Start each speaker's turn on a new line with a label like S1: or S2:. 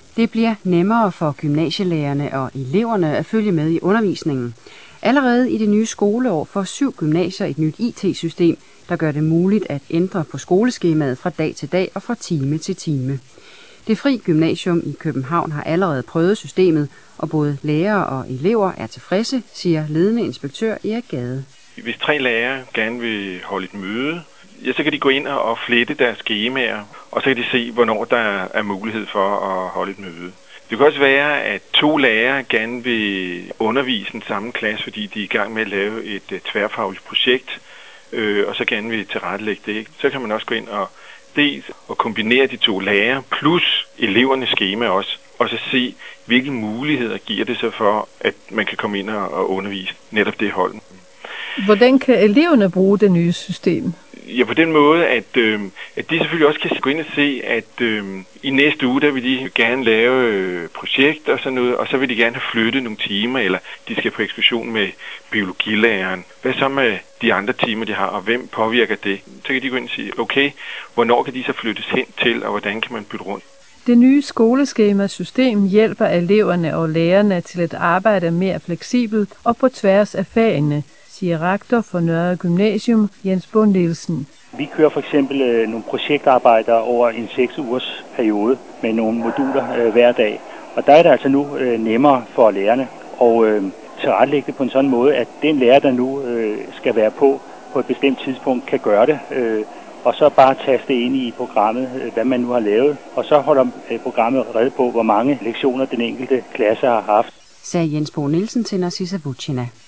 S1: Det bliver nemmere for gymnasielærerne og eleverne at følge med i undervisningen. Allerede i det nye skoleår får 7 gymnasier et nyt IT-system, der gør det muligt at ændre på skoleskemaet fra dag til dag og fra time til time. Det Fri Gymnasium i København har allerede prøvet systemet, og både lærere og elever er tilfredse, siger ledende inspektør Erik Gade.
S2: Hvis 3 lærere gerne vil holde et møde, ja, så kan de gå ind og flette deres skemaer, og så kan de se, hvornår der er mulighed for at holde et møde. Det kan også være, at 2 lærere gerne vil undervise den samme klasse, fordi de er i gang med at lave et tværfagligt projekt, og så gerne vil tilrettelægge det. Så kan man også gå ind og kombinere de 2 lærere plus elevernes skema også, og så se, hvilke muligheder giver det så for, at man kan komme ind og undervise netop det hold.
S3: Hvordan kan eleverne bruge det nye system?
S2: Ja, på den måde, at de selvfølgelig også kan gå ind og se, at i næste uge, der vil de gerne lave projekter og sådan noget, og så vil de gerne have flyttet nogle timer, eller de skal på ekskursion med biologilæreren. Hvad så med de andre timer, de har, og hvem påvirker det? Så kan de gå ind og sige, okay, hvornår kan de så flyttes hen til, og hvordan kan man bytte rundt?
S3: Det nye skoleskema-system hjælper eleverne og lærerne til at arbejde mere fleksibelt og på tværs af fagene, siger rektor for Nørre Gymnasium, Jens Bund Nielsen.
S4: Vi kører for eksempel nogle projektarbejder over en 6 ugers periode med nogle moduler hver dag. Og der er det altså nu nemmere for lærerne at tilrettelægge det på en sådan måde, at den lærer, der nu skal være på et bestemt tidspunkt, kan gøre det. Og så bare taste ind i programmet, hvad man nu har lavet. Og så holder programmet rede på, hvor mange lektioner den enkelte klasse har haft.
S1: Sagde Jens Bund Nielsen til Narcissa Bucina.